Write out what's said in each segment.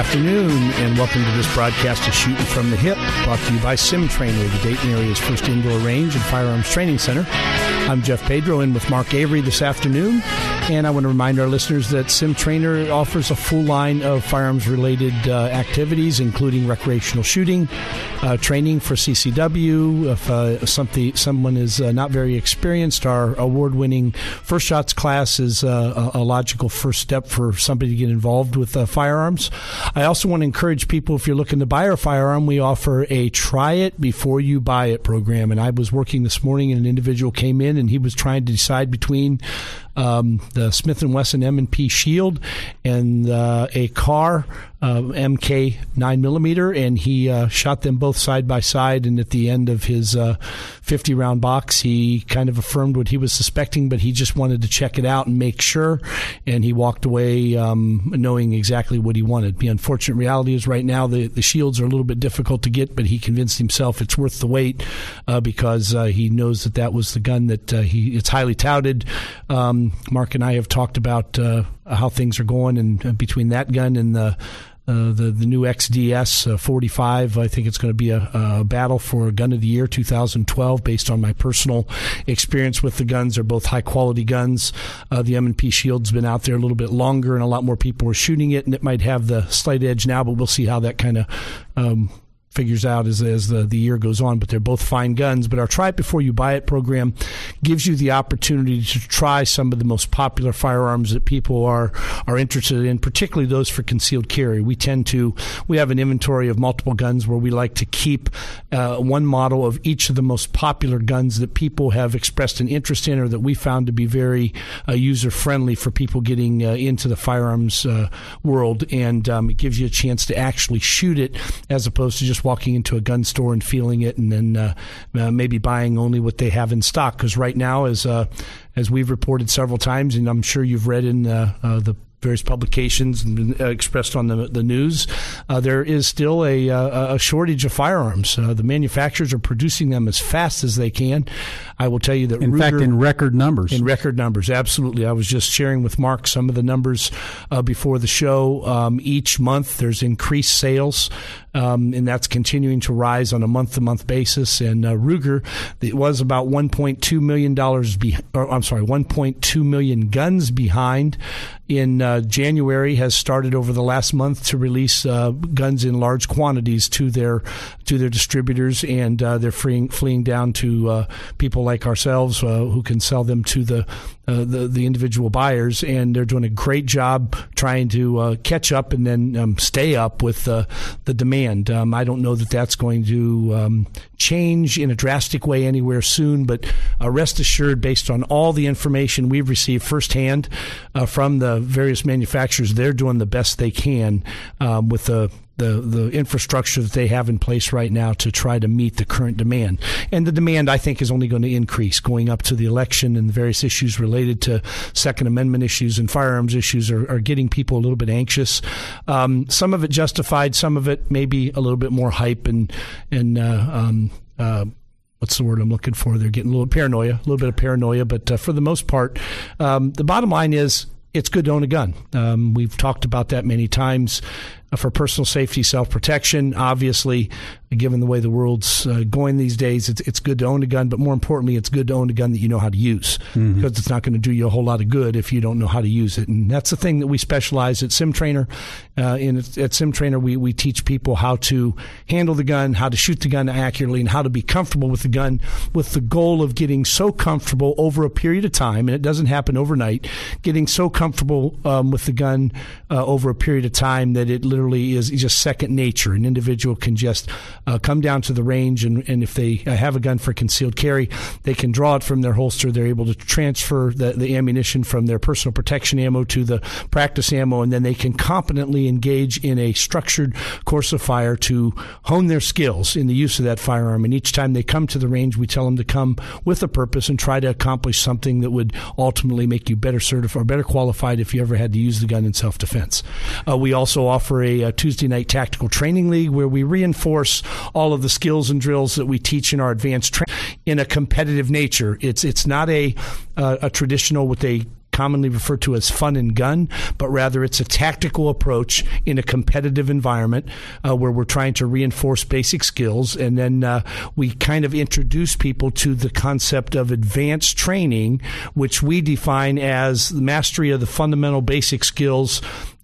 afternoon, and welcome to this broadcast of Shooting from the Hip, brought to you by Sim Trainer, the Dayton area's first indoor range and firearms training center. I'm Jeff Pedro, in with Mark Avery this afternoon, and I want to remind our listeners that Sim Trainer offers a full line of firearms-related activities, including recreational shooting, training for CCW. If someone is not very experienced, our award-winning First Shots class is a logical first step for somebody to get involved with firearms. I also want to encourage people, if you're looking to buy a firearm, we offer a try it before you buy it program. And I was working this morning, and an individual came in, and he was trying to decide between the Smith & Wesson M&P Shield and a Kahr MK 9mm, and he shot them both side by side, and at the end of his 50-round box, he kind of affirmed what he was suspecting, but he just wanted to check it out and make sure, and he walked away knowing exactly what he wanted. The unfortunate reality is right now the shields are a little bit difficult to get, but he convinced himself it's worth the wait because he knows that was the gun that it's highly touted. Mark and I have talked about how things are going, and between that gun and the new XDS 45, I think it's going to be a battle for Gun of the Year 2012 based on my personal experience with the guns. They're both high-quality guns. The M&P Shield's been out there a little bit longer, and a lot more people are shooting it, and it might have the slight edge now, but we'll see how that kind of figures out as the year goes on. But they're both fine guns. But our Try It Before You Buy It program gives you the opportunity to try some of the most popular firearms that people are interested in, particularly those for concealed carry. We have an inventory of multiple guns where we like to keep one model of each of the most popular guns that people have expressed an interest in, or that we found to be very user-friendly for people getting into the firearms world. And it gives you a chance to actually shoot it, as opposed to just walking into a gun store and feeling it, and then maybe buying only what they have in stock. Because right now, as we've reported several times, and I'm sure you've read in the various publications and expressed on the news, there is still a shortage of firearms. The manufacturers are producing them as fast as they can. I will tell you that in fact, in record numbers. In record numbers, absolutely. I was just sharing with Mark some of the numbers before the show. Each month there's increased sales, and that's continuing to rise on a month-to-month basis. And Ruger, it was about $1.2 million 1.2 million guns behind in January, has started over the last month to release guns in large quantities to their distributors, and they're fleeing down to people like ourselves who can sell them to the individual buyers, and they're doing a great job trying to catch up and then stay up with the demand. I don't know that that's going to change in a drastic way anywhere soon, but rest assured, based on all the information we've received firsthand from the various manufacturers, they're doing the best they can with the infrastructure that they have in place right now to try to meet the current demand. And the demand, I think, is only going to increase going up to the election, and the various issues related to Second Amendment issues and firearms issues are getting people a little bit anxious. Some of it justified, some of it maybe a little bit more hype and what's the word I'm looking for? They're getting a little bit of paranoia. But for the most part, the bottom line is it's good to own a gun. We've talked about that many times. For personal safety, self-protection, obviously, given the way the world's going these days, it's good to own a gun, but more importantly, it's good to own a gun that you know how to use, because it's not going to do you a whole lot of good if you don't know how to use it. And that's the thing that we specialize at Sim Trainer. At Sim Trainer, we teach people how to handle the gun, how to shoot the gun accurately, and how to be comfortable with the gun, with the goal of getting so comfortable over a period of time, and it doesn't happen overnight, getting so comfortable with the gun over a period of time that it literally is just second nature. An individual can just come down to the range, and if they have a gun for concealed carry, they can draw it from their holster. They're able to transfer the ammunition from their personal protection ammo to the practice ammo, and then they can competently engage in a structured course of fire to hone their skills in the use of that firearm. And each time they come to the range, we tell them to come with a purpose and try to accomplish something that would ultimately make you better certified or better qualified if you ever had to use the gun in self-defense. We also offer a Tuesday night tactical training league where we reinforce all of the skills and drills that we teach in our advanced training in a competitive nature. It's not a traditional what they commonly referred to as fun and gun, but rather it's a tactical approach in a competitive environment where we're trying to reinforce basic skills. And then we kind of introduce people to the concept of advanced training, which we define as the mastery of the fundamental basic skills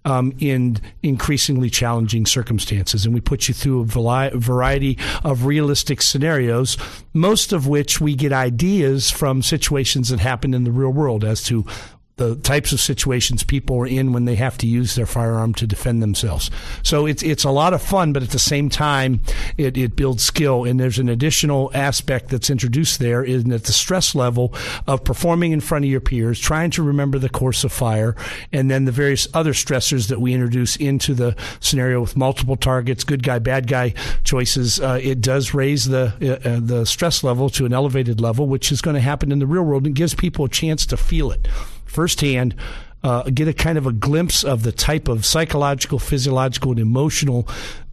in increasingly challenging circumstances. And we put you through a variety of realistic scenarios, most of which we get ideas from situations that happen in the real world as to the types of situations people are in when they have to use their firearm to defend themselves. So it's a lot of fun, but at the same time, it builds skill. And there's an additional aspect that's introduced there, is that the stress level of performing in front of your peers, trying to remember the course of fire, and then the various other stressors that we introduce into the scenario with multiple targets, good guy, bad guy choices. It does raise the stress level to an elevated level, which is going to happen in the real world, and gives people a chance to feel it firsthand, get a kind of a glimpse of the type of psychological, physiological, and emotional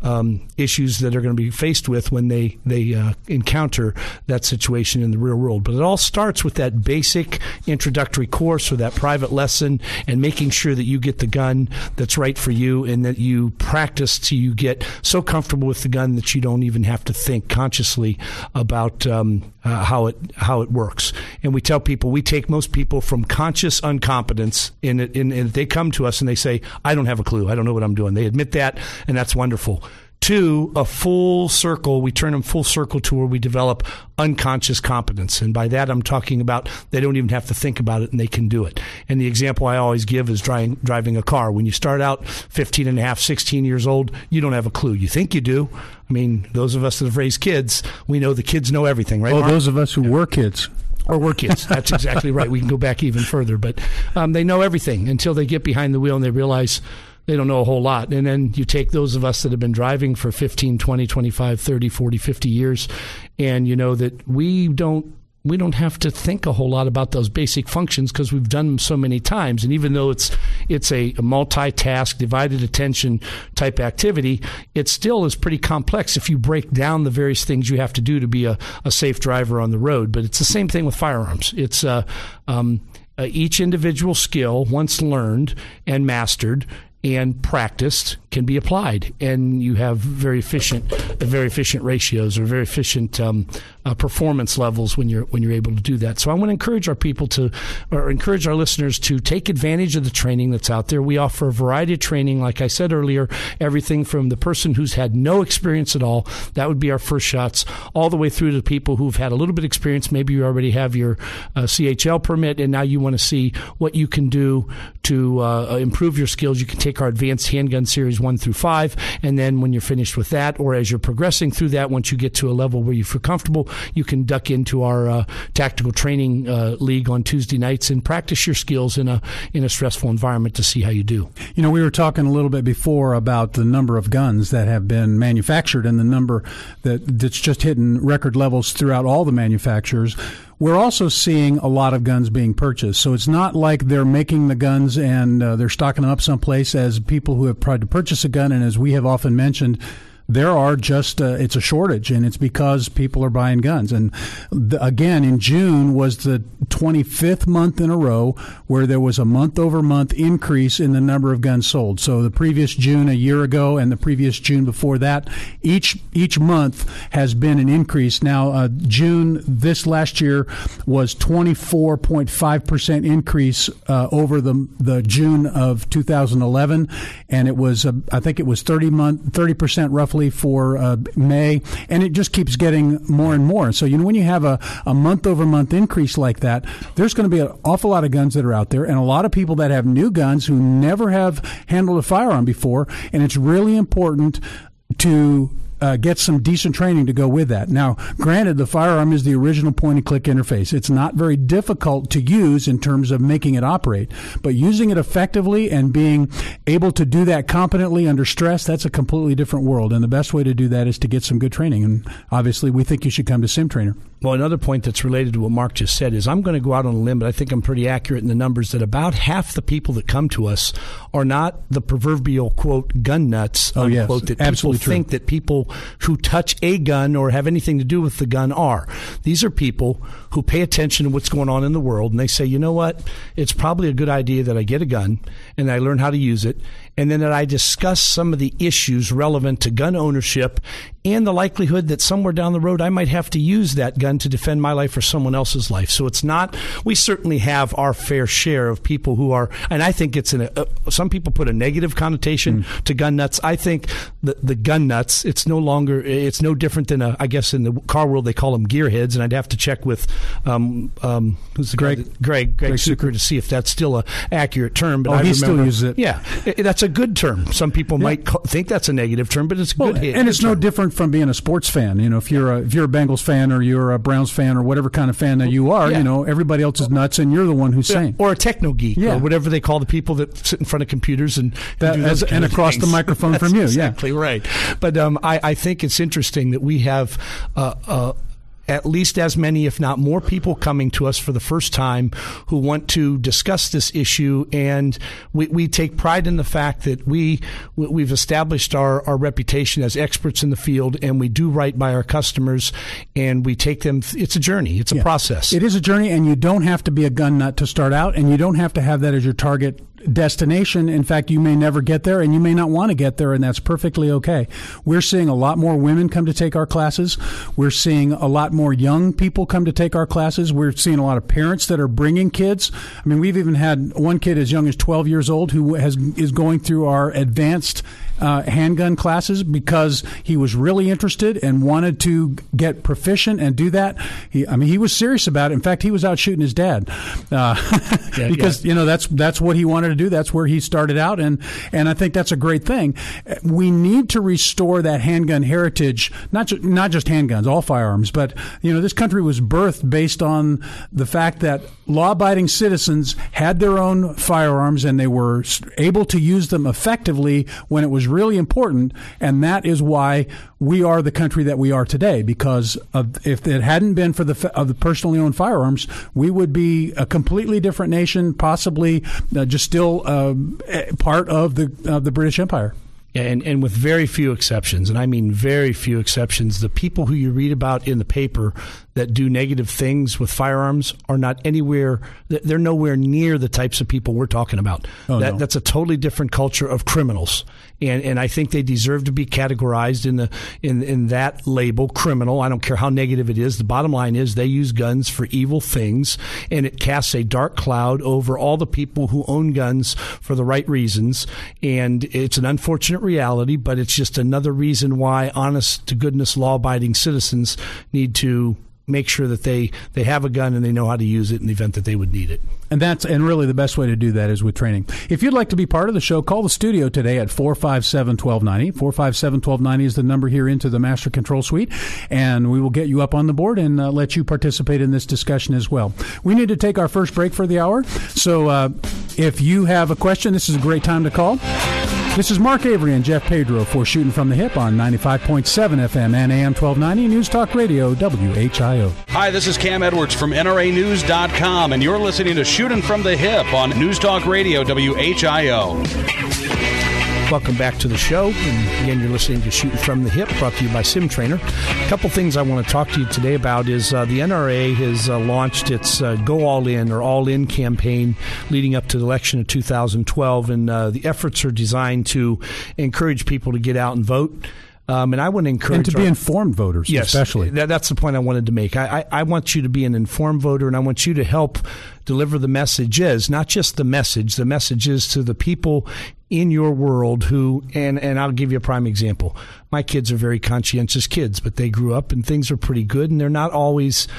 issues that are going to be faced with when they encounter that situation in the real world. But it all starts with that basic introductory course or that private lesson, and making sure that you get the gun that's right for you, and that you practice till you get so comfortable with the gun that you don't even have to think consciously about how it works. And we tell people, we take most people from conscious uncompetence in it, and they come to us and they say, I don't have a clue. I don't know what I'm doing. They admit that, and that's wonderful. To a full circle, we turn them full circle to where we develop unconscious competence. And by that, I'm talking about they don't even have to think about it and they can do it. And the example I always give is driving a car. When you start out 15 and a half, 16 years old, you don't have a clue. You think you do. I mean, those of us that have raised kids, we know the kids know everything, right? Oh, Mark? Those of us who were kids. Or were kids. That's exactly right. We can go back even further. But they know everything until they get behind the wheel and they realize they don't know a whole lot. And then you take those of us that have been driving for 15, 20, 25, 30, 40, 50 years, and you know that we don't have to think a whole lot about those basic functions because we've done them so many times. And even though it's a multitask, divided attention type activity, it still is pretty complex if you break down the various things you have to do to be a safe driver on the road. But it's the same thing with firearms. It's each individual skill, once learned and mastered and practiced, can be applied, and you have very efficient ratios or very efficient performance levels when you're able to do that. So I want to encourage our listeners to take advantage of the training that's out there. We offer a variety of training, like I said earlier, everything from the person who's had no experience at all, that would be our first shots, all the way through to people who've had a little bit of experience. Maybe you already have your CHL permit, and now you want to see what you can do to improve your skills. You can take our Advanced Handgun Series 1 through 5, and then when you're finished with that, or as you're progressing through that, once you get to a level where you feel comfortable, you can duck into our tactical training league on Tuesday nights and practice your skills in a stressful environment to see how you do. You know, we were talking a little bit before about the number of guns that have been manufactured and the number that's just hitting record levels throughout all the manufacturers. We're also seeing a lot of guns being purchased. So it's not like they're making the guns and they're stocking them up someplace as people who have tried to purchase a gun. And as we have often mentioned, there are just it's a shortage, and it's because people are buying guns. And again, in June was the 25th month in a row where there was a month-over-month increase in the number of guns sold. So the previous June a year ago and the previous June before that, each month has been an increase. Now, June this last year was 24.5% increase over the June of 2011, and it was I think it was 30% roughly for May, and it just keeps getting more and more. So, you know, when you have a month-over-month increase like that, there's going to be an awful lot of guns that are out there, and a lot of people that have new guns who never have handled a firearm before, and it's really important to get some decent training to go with that. Now, granted, the firearm is the original point-and-click interface. It's not very difficult to use in terms of making it operate, but using it effectively and being able to do that competently under stress, that's a completely different world, and the best way to do that is to get some good training, and obviously we think you should come to SimTrainer. Well, another point that's related to what Mark just said is I'm going to go out on a limb, but I think I'm pretty accurate in the numbers that about half the people that come to us are not the proverbial, quote, gun nuts, unquote, that people think that people who touch a gun or have anything to do with the gun are. These are people who pay attention to what's going on in the world, and they say, you know what, it's probably a good idea that I get a gun and I learn how to use it, and then that I discuss some of the issues relevant to gun ownership and the likelihood that somewhere down the road I might have to use that gun to defend my life or someone else's life. So it's not, we certainly have our fair share of people who are, and I think it's some people put a negative connotation to gun nuts. I think the gun nuts, it's no different than I guess in the car world they call them gearheads, and I'd have to check with who's the Greg Sucher to see if that's still a accurate term. But he still uses it. Yeah, that's a good term. Some people might think that's a negative term, but it's a good hit. And it's no different from being a sports fan. You know, if you're a Bengals fan or you're a Browns fan or whatever kind of fan that you are, you know, everybody else is nuts and you're the one who's sane. Or a techno geek or whatever they call the people that sit in front of computers and across the microphone from you. Exactly right. But I think it's interesting that we have at least as many, if not more, people coming to us for the first time who want to discuss this issue, and we take pride in the fact that we've established our reputation as experts in the field, and we do right by our customers, and we take them. It's a journey. It's a process. It is a journey, and you don't have to be a gun nut to start out, and you don't have to have that as your target destination. In fact, you may never get there, and you may not want to get there, and that's perfectly okay. We're seeing a lot more women come to take our classes. We're seeing a lot more young people come to take our classes. We're seeing a lot of parents that are bringing kids. I mean, we've even had one kid as young as 12 years old who is going through our advanced handgun classes because he was really interested and wanted to get proficient and do that. He was serious about it. In fact, he was out shooting his dad because you know that's what he wanted to do. That's where he started out, and I think that's a great thing. We need to restore that handgun heritage, not just handguns, all firearms. But you know, this country was birthed based on the fact that law-abiding citizens had their own firearms and they were able to use them effectively when it was really important, and that is why we are the country that we are today. Because if it hadn't been for the personally owned firearms, we would be a completely different nation, possibly just still part of the British Empire. And with very few exceptions, and I mean very few exceptions, the people who you read about in the paper that do negative things with firearms are not anywhere, they're nowhere near the types of people we're talking about. That's a totally different culture of criminals. And I think they deserve to be categorized in that label, criminal. I don't care how negative it is. The bottom line is they use guns for evil things, and it casts a dark cloud over all the people who own guns for the right reasons. And it's an unfortunate reality, but it's just another reason why honest-to-goodness law-abiding citizens need to make sure that they have a gun and they know how to use it in the event that they would need it. And really the best way to do that is with training. If you'd like to be part of the show, call the studio today at 457-1290. 457-1290 is the number here into the Master Control Suite, and we will get you up on the board and let you participate in this discussion as well. We need to take our first break for the hour, so if you have a question, this is a great time to call. This is Mark Avery and Jeff Pedro for Shooting from the Hip on 95.7 FM and AM 1290 News Talk Radio, WHIO. Hi, this is Cam Edwards from NRAnews.com, and you're listening to Shooting from the Hip on News Talk Radio, WHIO. Welcome back to the show. And again, you're listening to Shooting from the Hip, brought to you by Sim Trainer. A couple things I want to talk to you today about is the NRA has launched its Go All In or All In campaign leading up to the election of 2012. And the efforts are designed to encourage people to get out and vote. And I want to encourage... And to be informed voters, especially. That's the point I wanted to make. I want you to be an informed voter, and I want you to help deliver the messages, not just the message. The message is to the people in your world who, and I'll give you a prime example. My kids are very conscientious kids, but they grew up and things are pretty good, and they're not always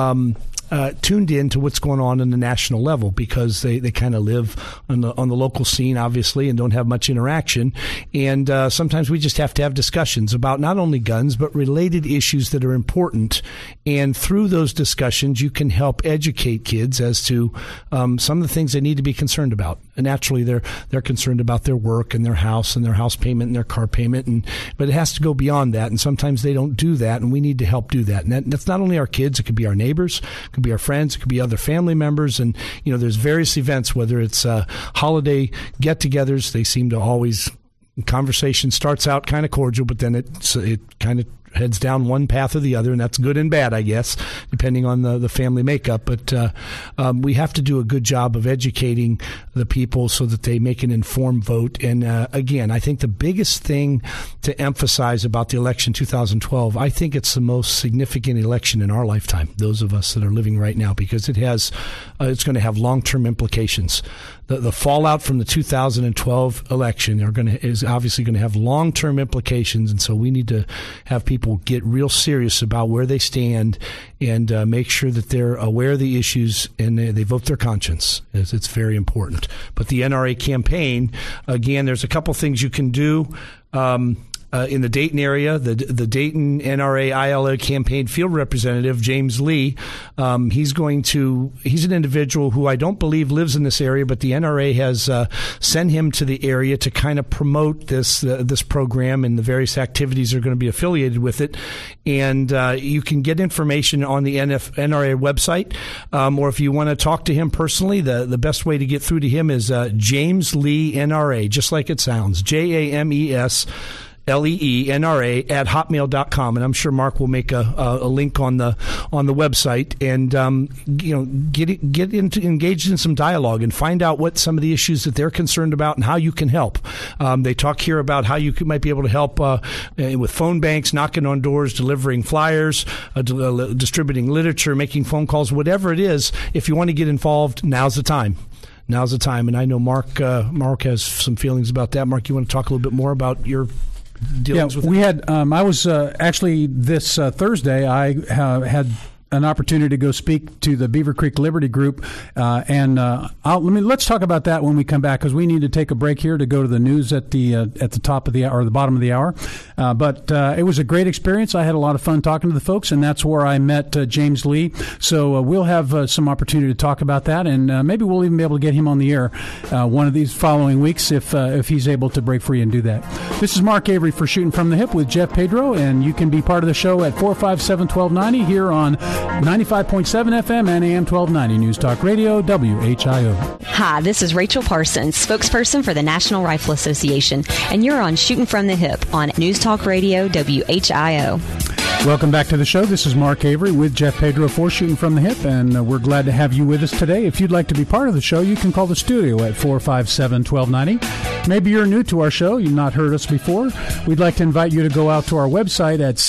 tuned in to what's going on the national level because they kind of live on the local scene, obviously, and don't have much interaction. And sometimes we just have to have discussions about not only guns, but related issues that are important. And through those discussions, you can help educate kids as to some of the things they need to be concerned about. And naturally, they're concerned about their work and their house payment and their car payment. But it has to go beyond that. And sometimes they don't do that, and we need to help do that. And that's not only our kids. It could be our neighbors. It could be our friends. It could be other family members. And, you know, there's various events, whether it's holiday get-togethers. They seem to always... Conversation starts out kind of cordial, but then it kind of heads down one path or the other, and that's good and bad, I guess, depending on the family makeup. But we have to do a good job of educating the people so that they make an informed vote. And again, I think the biggest thing to emphasize about the election 2012, I think it's the most significant election in our lifetime, those of us that are living right now, because it's going to have long-term implications. The fallout from the 2012 election is obviously going to have long-term implications, and so we need to have people get real serious about where they stand and make sure that they're aware of the issues and they vote their conscience. It's very important. But the NRA campaign, again, there's a couple things you can do. In the Dayton area, the Dayton NRA ILA campaign field representative, James Lee, he's an individual who I don't believe lives in this area, but the NRA has sent him to the area to kind of promote this program and the various activities that are going to be affiliated with it. And you can get information on the NRA website, or if you want to talk to him personally, the best way to get through to him is James Lee NRA, just like it sounds, JAMES LEENRA at hotmail.com, and I'm sure Mark will make a link on the website, and get engaged in some dialogue and find out what some of the issues that they're concerned about and how you can help. They talk here about how you might be able to help with phone banks, knocking on doors, delivering flyers, distributing literature, making phone calls, whatever it is. If you want to get involved, now's the time. Now's the time, and I know Mark has some feelings about that. Mark, you want to talk a little bit more about your dealings with we had. I was actually this Thursday. I had an opportunity to go speak to the Beaver Creek Liberty Group, and let's talk about that when we come back, because we need to take a break here to go to the news at the top of the hour, or the bottom of the hour. But it was a great experience. I had a lot of fun talking to the folks, and that's where I met James Lee. So we'll have some opportunity to talk about that, and maybe we'll even be able to get him on the air one of these following weeks if he's able to break free and do that. This is Mark Avery for Shooting from the Hip with Jeff Pedro, and you can be part of the show at 457-1290 here on 95.7 FM and AM 1290 News Talk Radio, WHIO. Hi, this is Rachel Parsons, spokesperson for the National Rifle Association, and you're on Shooting from the Hip on News Talk Radio, WHIO. Welcome back to the show. This is Mark Avery with Jeff Pedro for Shooting from the Hip, and we're glad to have you with us today. If you'd like to be part of the show, you can call the studio at 457-1290. Maybe you're new to our show. You've not heard us before. We'd like to invite you to go out to our website at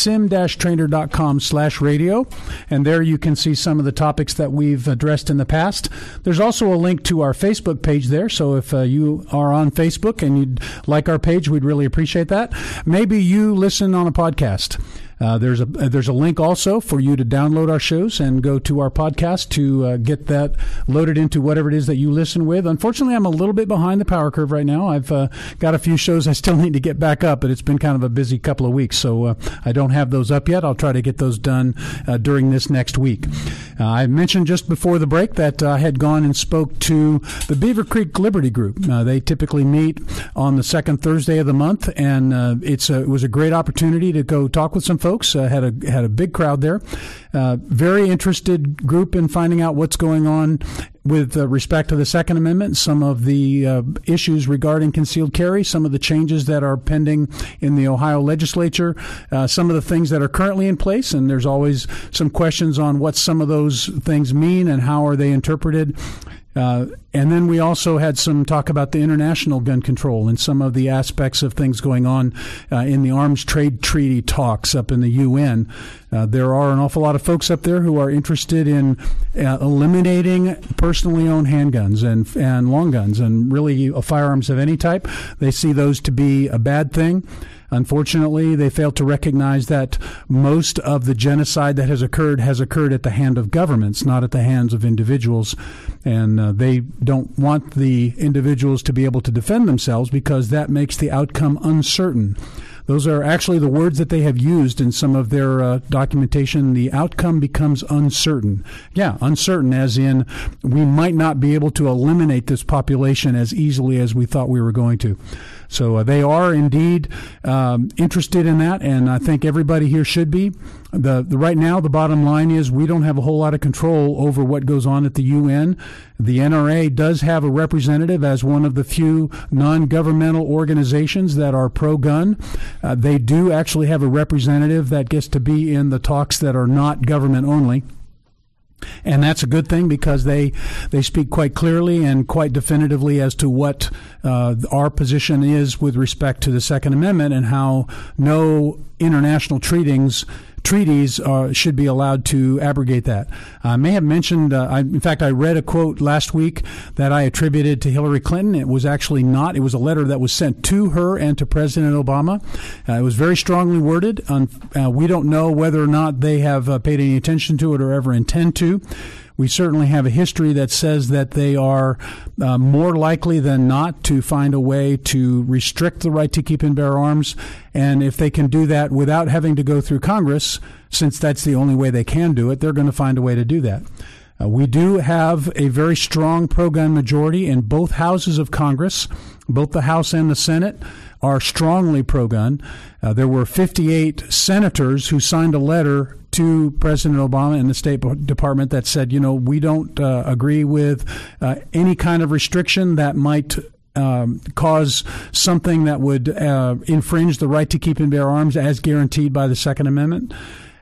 sim-trainer.com/radio, and there you can see some of the topics that we've addressed in the past. There's also a link to our Facebook page there, so if you are on Facebook and you'd like our page, we'd really appreciate that. Maybe you listen on a podcast. There's a link also for you to download our shows and go to our podcast to get that loaded into whatever it is that you listen with. Unfortunately, I'm a little bit behind the power curve right now. I've got a few shows I still need to get back up, but it's been kind of a busy couple of weeks, so I don't have those up yet. I'll try to get those done during this next week. I mentioned just before the break that I had gone and spoke to the Beaver Creek Liberty Group. They typically meet on the second Thursday of the month, and it was a great opportunity to go talk with some folks. Had a big crowd there. Very interested group in finding out what's going on with respect to the Second Amendment, some of the issues regarding concealed carry, some of the changes that are pending in the Ohio legislature, some of the things that are currently in place, and there's always some questions on what some of those things mean and how are they interpreted. And then we also had some talk about the international gun control and some of the aspects of things going on in the arms trade treaty talks up in the UN. There are an awful lot of folks up there who are interested in eliminating personally owned handguns and long guns and really firearms of any type. They see those to be a bad thing. Unfortunately, they fail to recognize that most of the genocide that has occurred at the hand of governments, not at the hands of individuals. And they don't want the individuals to be able to defend themselves because that makes the outcome uncertain. Those are actually the words that they have used in some of their documentation. The outcome becomes uncertain. Yeah, uncertain as in we might not be able to eliminate this population as easily as we thought we were going to. So they are indeed interested in that, and I think everybody here should be. Right now, the bottom line is we don't have a whole lot of control over what goes on at the UN. The NRA does have a representative as one of the few non-governmental organizations that are pro-gun. They do actually have a representative that gets to be in the talks that are not government only. And that's a good thing because they speak quite clearly and quite definitively as to what our position is with respect to the Second Amendment and how no international treaties should be allowed to abrogate that. I may have mentioned, in fact, I read a quote last week that I attributed to Hillary Clinton. It was actually not. It was a letter that was sent to her and to President Obama. It was very strongly worded. We don't know whether or not they have paid any attention to it or ever intend to. We certainly have a history that says that they are more likely than not to find a way to restrict the right to keep and bear arms. And if they can do that without having to go through Congress, since that's the only way they can do it, they're going to find a way to do that. We do have a very strong pro-gun majority in both houses of Congress. Both the House and the Senate are strongly pro-gun. There were 58 senators who signed a letter to President Obama and the State Department that said, we don't agree with any kind of restriction that might cause something that would infringe the right to keep and bear arms as guaranteed by the Second Amendment.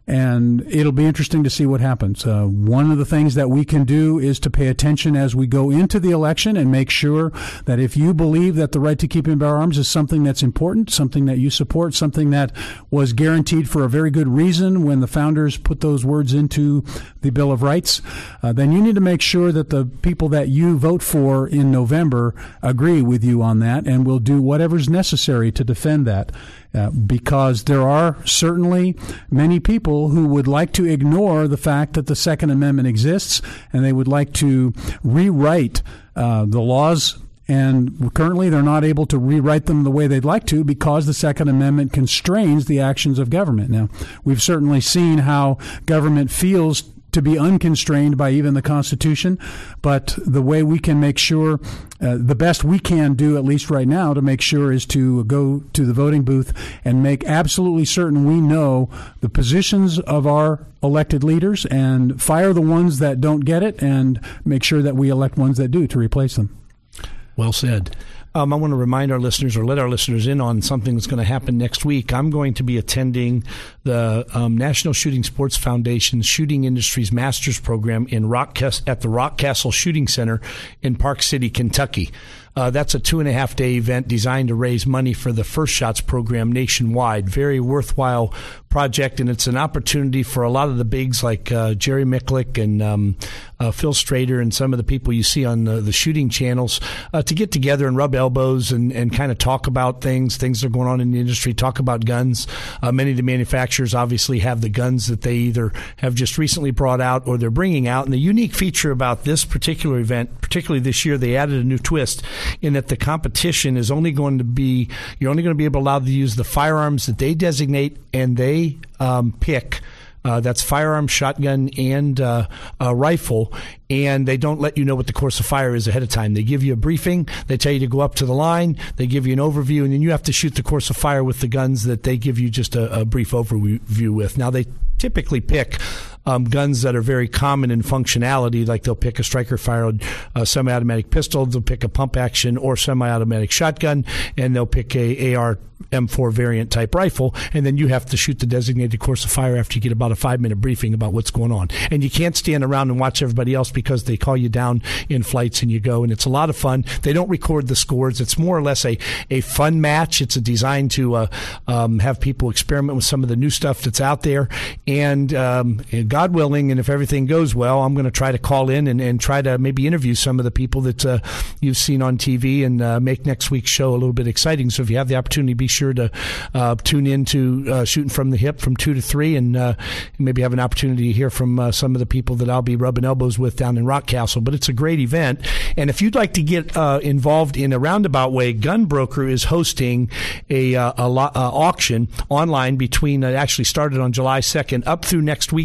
And it'll be interesting to see what happens. One of the things that we can do is to pay attention as we go into the election and make sure that if you believe that the right to keep and bear arms is something that's important, something that you support, something that was guaranteed for a very good reason when the founders put those words into the Bill of Rights, then you need to make sure that the people that you vote for in November agree with you on that and will do whatever's necessary to defend that. Because there are certainly many people who would like to ignore the fact that the Second Amendment exists, and they would like to rewrite the laws, and currently they're not able to rewrite them the way they'd like to because the Second Amendment constrains the actions of government. Now, we've certainly seen how government feels to be unconstrained by even the Constitution, but the way we can make sure, the best we can do, at least right now, to make sure is to go to the voting booth and make absolutely certain we know the positions of our elected leaders and fire the ones that don't get it and make sure that we elect ones that do to replace them. Well said. I want to remind our listeners or let our listeners in on something that's going to happen next week. I'm going to be attending the National Shooting Sports Foundation's Shooting Industries Masters Program at the Rock Castle Shooting Center in Park City, Kentucky. That's a 2.5-day event designed to raise money for the First Shots program nationwide. Very worthwhile project, and it's an opportunity for a lot of the bigs like Jerry Micklick and Phil Strader and some of the people you see on the shooting channels to get together and rub elbows and kind of talk about things that are going on in the industry, talk about guns. Many of the manufacturers obviously have the guns that they either have just recently brought out or they're bringing out. And the unique feature about this particular event, particularly this year, they added a new twist in that the competition is you're only going to be allowed to use the firearms that they designate and they pick. That's firearm, shotgun, and a rifle, and they don't let you know what the course of fire is ahead of time. They give you a briefing. They tell you to go up to the line. They give you an overview, and then you have to shoot the course of fire with the guns that they give you just a brief overview with. Now, they typically pick guns that are very common in functionality, like they'll pick a striker-fired semi-automatic pistol, they'll pick a pump-action or semi-automatic shotgun, and they'll pick a AR M4 variant type rifle, and then you have to shoot the designated course of fire after you get about a 5-minute briefing about what's going on. And you can't stand around and watch everybody else because they call you down in flights and you go, and it's a lot of fun. They don't record the scores. It's more or less a fun match. It's designed to have people experiment with some of the new stuff that's out there. And God willing, and if everything goes well, I'm going to try to call in and try to maybe interview some of the people that you've seen on TV and make next week's show a little bit exciting. So if you have the opportunity, be sure to tune in to Shooting from the Hip from 2 to 3 and maybe have an opportunity to hear from some of the people that I'll be rubbing elbows with down in Rock Castle. But it's a great event. And if you'd like to get involved in a roundabout way, GunBroker is hosting a auction online between, actually started on July 2nd up through next weekend,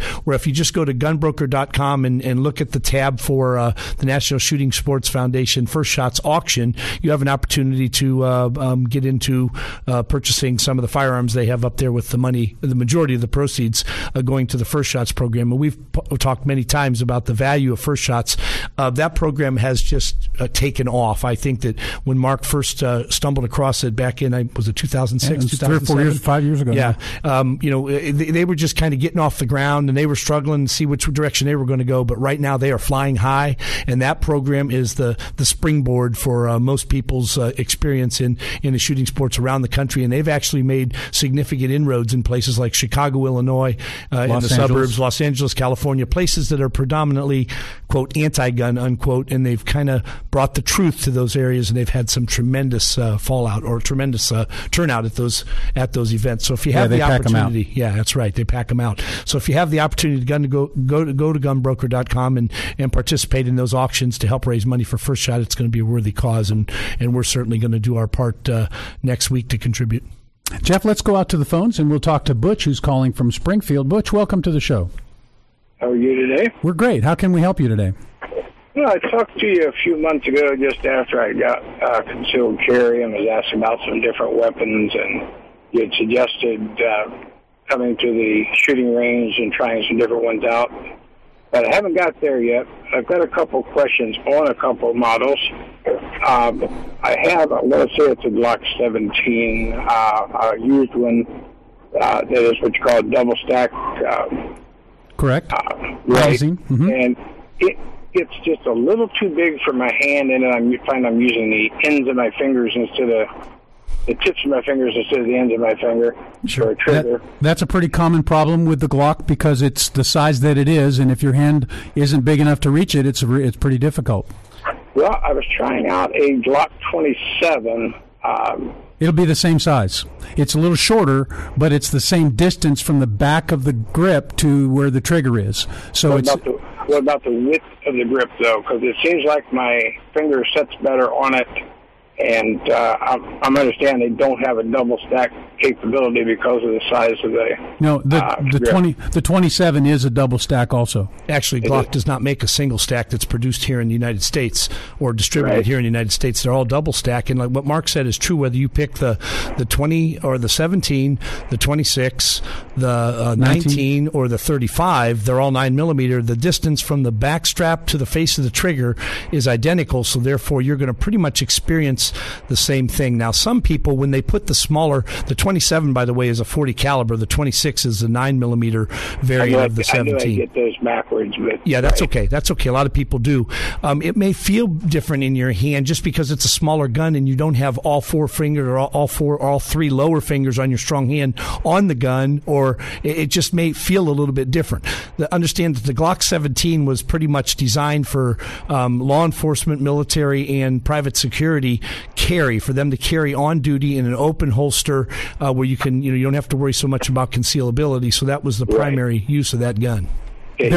where if you just go to gunbroker.com and look at the tab for the National Shooting Sports Foundation First Shots auction, you have an opportunity to get into purchasing some of the firearms they have up there with the money, the majority of the proceeds going to the First Shots program. And we've talked many times about the value of First Shots. That program has just taken off. I think that when Mark first stumbled across it back in, was it 2006, 3 or 4 years, 5 years ago. Yeah. They were just kind of getting off the ground, and they were struggling to see which direction they were going to go. But right now they are flying high, and that program is the springboard for most people's experience in the shooting sports around the country. And they've actually made significant inroads in places like Chicago, Illinois, in the suburbs, Los Angeles, California, places that are predominantly, quote, anti-gun, unquote, and they've kind of brought the truth to those areas, and they've had some tremendous fallout or tremendous turnout at those events. So if you have the opportunity, that's right, they pack them out. So if you have the opportunity to go to gunbroker.com and participate in those auctions to help raise money for First Shot, it's going to be a worthy cause, and we're certainly going to do our part next week to contribute. Jeff, let's go out to the phones, and we'll talk to Butch, who's calling from Springfield. Butch, welcome to the show. How are you today? We're great. How can we help you today? Well, I talked to you a few months ago just after I got concealed carry and was asked about some different weapons, and you had suggested coming to the shooting range and trying some different ones out. But I haven't got there yet. I've got a couple questions on a couple of models. I have, I'm going to say it's a Glock 17, a used one that is what you call a double stack. Correct. Right. Mm-hmm. And it's just a little too big for my hand, and I find I'm using the ends of my fingers instead of the tips of my fingers instead of the ends of my finger for a trigger. That's a pretty common problem with the Glock because it's the size that it is, and if your hand isn't big enough to reach it, it's pretty difficult. Well, I was trying out a Glock 27. It'll be the same size. It's a little shorter, but it's the same distance from the back of the grip to where the trigger is. So what about the width of the grip, though? Because it seems like my finger sets better on it, and I'm understanding they don't have a double stack capability because of the size of the the 27 is a double stack also. Actually, Glock does not make a single stack that's produced here in the United States or distributed here in the United States. They're all double stack, and like what Mark said is true. Whether you pick the 20 or the 17, the 26, the 19 or the 35, they're all 9mm. The distance from the back strap to the face of the trigger is identical, so therefore you're going to pretty much experience the same thing. Now, some people, when they put the smaller, the 27, by the way, is a 40 caliber. The 26 is a 9mm variant of the 17. I get those backwards, but yeah, that's okay. That's okay. A lot of people do. It may feel different in your hand just because it's a smaller gun and you don't have all four fingers or all three lower fingers on your strong hand on the gun, or it just may feel a little bit different. Understand that the Glock 17 was pretty much designed for law enforcement, military, and private security carry, for them to carry on duty in an open holster where you can, you don't have to worry so much about concealability. So that was the primary use of that gun. Okay,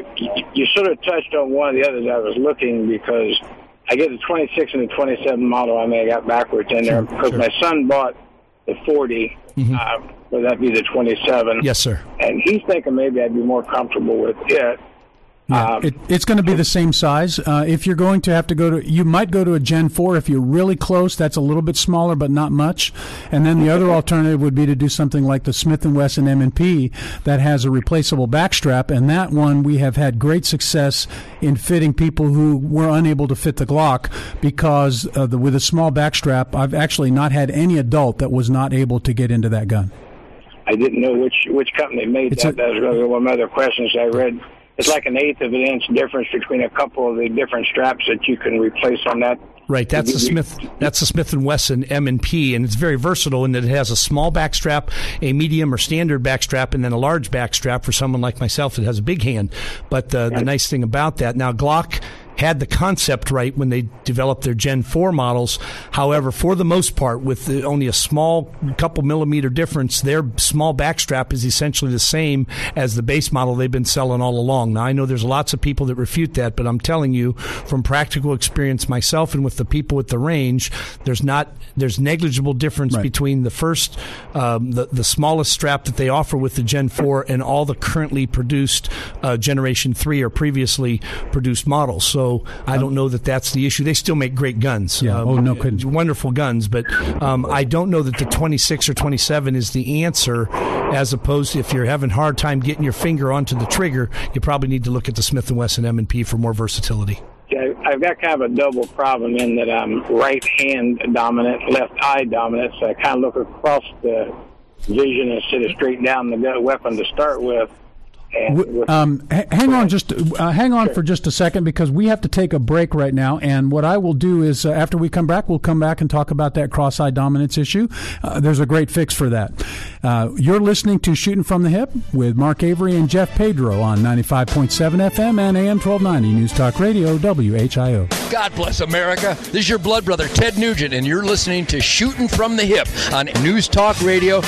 you sort of touched on one of the others I was looking, because I get the 26 and the 27 model. I may have got backwards in there because my son bought the 40. Would that be the 27? Yes, sir. And he's thinking maybe I'd be more comfortable with it. Yeah, it's going to be the same size. If you're going to have to you might go to a Gen 4 if you're really close. That's a little bit smaller, but not much. And then the other alternative would be to do something like the Smith & Wesson M&P that has a replaceable backstrap. And that one, we have had great success in fitting people who were unable to fit the Glock because with a small backstrap, I've actually not had any adult that was not able to get into that gun. I didn't know which company made that. That was really one of my other questions I read. It's like an eighth of an inch difference between a couple of the different straps that you can replace on that. Right, that's the Smith & Wesson M&P, and it's very versatile in that it has a small backstrap, a medium or standard backstrap, and then a large backstrap for someone like myself that has a big hand. But the nice thing about that, now Glock had the concept right when they developed their Gen 4 models. However, for the most part, with only a small couple millimeter difference, their small backstrap is essentially the same as the base model they've been selling all along. Now, I know there's lots of people that refute that, but I'm telling you from practical experience myself and with the people at the range, there's negligible difference between the first, the smallest strap that they offer with the Gen 4 and all the currently produced Generation 3 or previously produced models. So I don't know that that's the issue. They still make great guns. Yeah. No kidding. Wonderful guns, but I don't know that the 26 or 27 is the answer, as opposed to if you're having a hard time getting your finger onto the trigger, you probably need to look at the Smith & Wesson M&P for more versatility. Yeah, I've got kind of a double problem in that I'm right hand dominant, left eye dominant, so I kind of look across the vision instead of straight down the weapon to start with. Hang on for just a second, because we have to take a break right now. And what I will do is, after we come back, we'll come back and talk about that cross-eye dominance issue. There's a great fix for that. You're listening to Shooting from the Hip with Mark Avery and Jeff Pedro on 95.7 FM and AM 1290 News Talk Radio, WHIO. God bless America. This is your blood brother, Ted Nugent, and you're listening to Shooting from the Hip on News Talk Radio,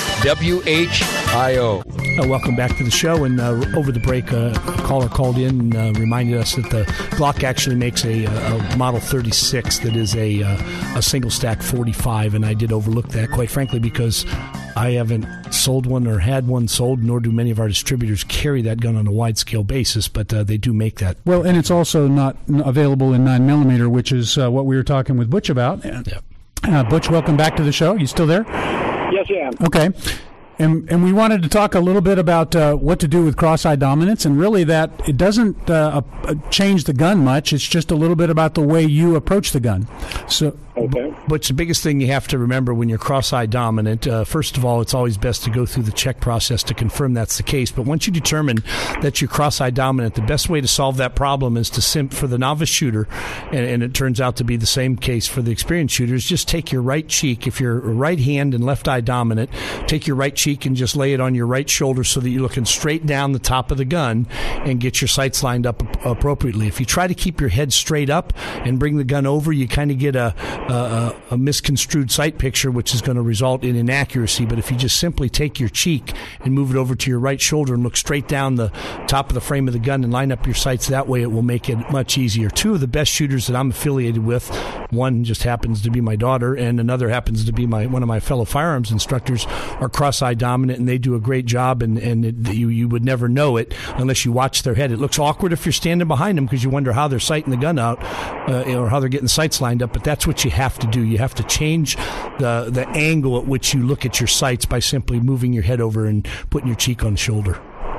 WHIO. Welcome back to the show. And over the break, a caller called in and reminded us that the Glock actually makes a Model 36 that is a single stack 45, and I did overlook that, quite frankly, because I haven't sold one or had one sold, nor do many of our distributors carry that gun on a wide-scale basis, but they do make that. Well, and it's also not available in 9mm, which is what we were talking with Butch about. Yep. Butch, welcome back to the show. You still there? Yes, I am. Okay. And we wanted to talk a little bit about what to do with cross-eye dominance, and really that it doesn't change the gun much. It's just a little bit about the way you approach the gun. So, okay. But the biggest thing you have to remember when you're cross-eye dominant, first of all, it's always best to go through the check process to confirm that's the case. But once you determine that you're cross-eye dominant, the best way to solve that problem is to for the novice shooter, and it turns out to be the same case for the experienced shooters, just take your right cheek. If you're right hand and left eye dominant, take your right cheek and just lay it on your right shoulder so that you're looking straight down the top of the gun and get your sights lined up appropriately. If you try to keep your head straight up and bring the gun over, you kind of get a misconstrued sight picture, which is going to result in inaccuracy. But if you just simply take your cheek and move it over to your right shoulder and look straight down the top of the frame of the gun and line up your sights that way, it will make it much easier. Two of the best shooters that I'm affiliated with, one just happens to be my daughter, and another happens to be one of my fellow firearms instructors, are cross-eye dominant, and they do a great job, and you would never know it unless you watch their head. It looks awkward if you're standing behind them because you wonder how they're sighting the gun out or how they're getting sights lined up, but that's what you have to do. You have to change the angle at which you look at your sights by simply moving your head over and putting your cheek on the shoulder.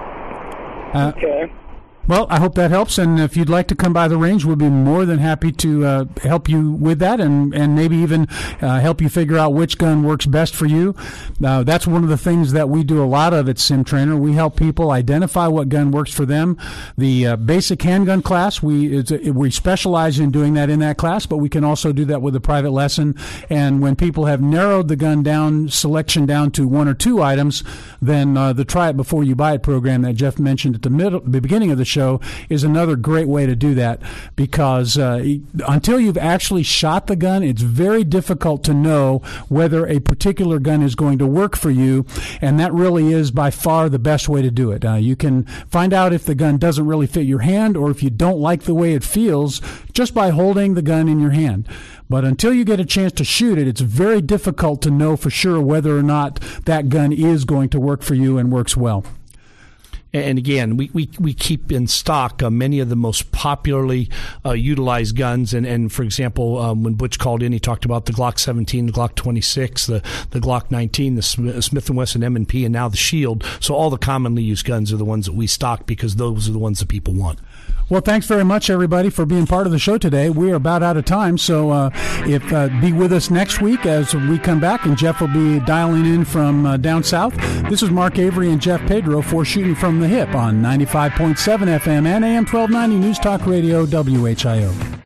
Okay. Well, I hope that helps, and if you'd like to come by the range, we'll be more than happy to help you with that, and maybe even help you figure out which gun works best for you. That's one of the things that we do a lot of at SimTrainer. We help people identify what gun works for them. The basic handgun class, we specialize in doing that in that class, but we can also do that with a private lesson. And when people have narrowed the gun selection down to one or two items, then the Try It Before You Buy It program that Jeff mentioned at the beginning of the show is another great way to do that, because until you've actually shot the gun, it's very difficult to know whether a particular gun is going to work for you, and that really is by far the best way to do it. You can find out if the gun doesn't really fit your hand or if you don't like the way it feels just by holding the gun in your hand. But until you get a chance to shoot it, it's very difficult to know for sure whether or not that gun is going to work for you and works well. And again, we keep in stock many of the most popularly utilized guns. And for example, when Butch called in, he talked about the Glock 17, the Glock 26, the Glock 19, the Smith & Wesson M&P, and now the Shield. So all the commonly used guns are the ones that we stock because those are the ones that people want. Well, thanks very much, everybody, for being part of the show today. We are about out of time, so be with us next week as we come back, and Jeff will be dialing in from down south. This is Mark Avery and Jeff Pedro for Shooting from the Hip on 95.7 FM and AM 1290 News Talk Radio, WHIO.